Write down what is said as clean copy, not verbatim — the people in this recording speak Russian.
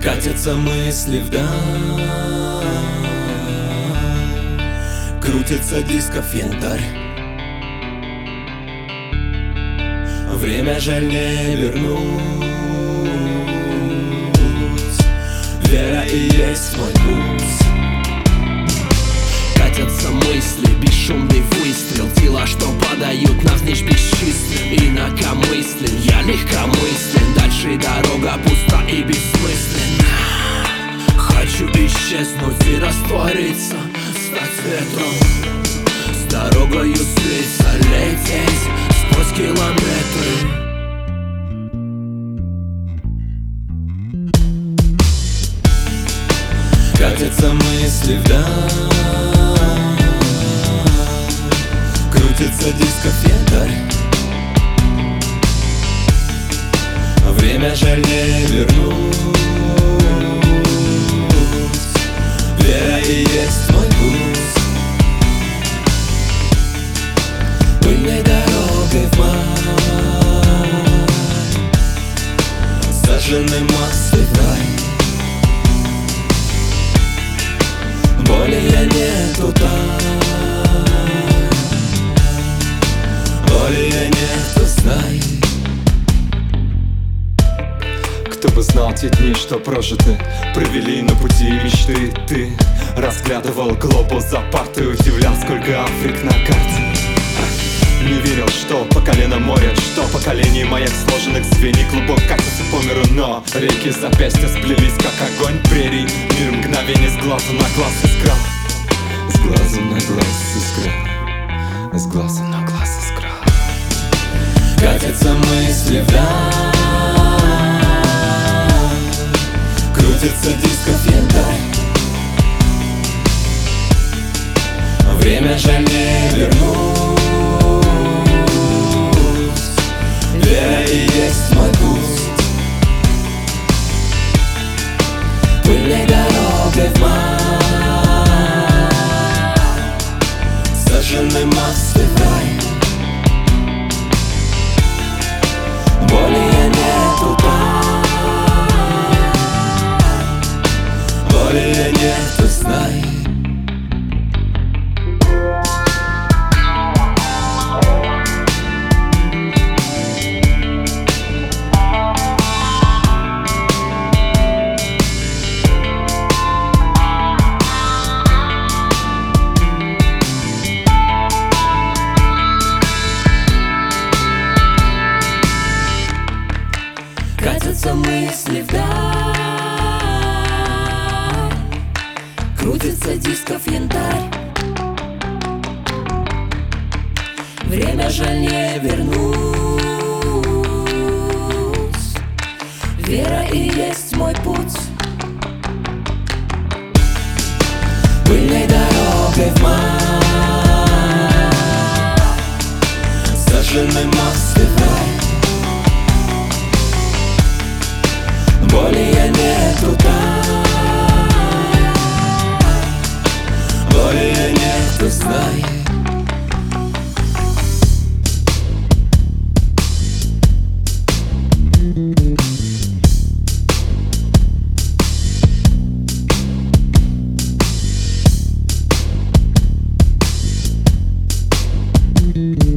Катятся мысли вдаль, крутится дисков янтарь. Время жаль не вернуть, вера и есть мой путь. Катятся мысли, бесшумный выстрел, тела, что падают навзничь бесчислен. Инакомыслен, я легкомыслен, дальше дорога пуста и бессмысленна. Хочу исчезнуть и раствориться, стать ветром, с дорогою слиться, лететь сквозь километры. Катятся мысли вдаль, крутится дисков янтарь. Время жаль не вернуть, вера и есть мой путь. Пыльной дорогой в май, сожжены мосты в рай. Более нету там, более нету знай. Кто бы знал те дни, что прожиты, провели на пути мечты. Ты разглядывал глобус за партой, удивлял, сколько Африк на карте. Не верил, что по колено море, что поколений маяк сложенных звеньев, клубок катится по миру, но реки запястья сплелись, как огонь прерий. Мир мгновений с глазу на глаз искра, с глазу на глаз искра, с глазу на глаз искра. Катятся мысли вдаль, крутится дисков янтарь. Время жаль не вернуть, вера и есть мой путь. Пыльной дорогой в май, сожжены мосты в рай. Более нету там, более нету знай. Катятся мысли вдаль, крутится дисков янтарь. Время жаль не вернуть, вера и есть мой путь. Пыльной дорогой в май, сожжены мосты в рай. Более нету там, более нету знай. Mm-hmm.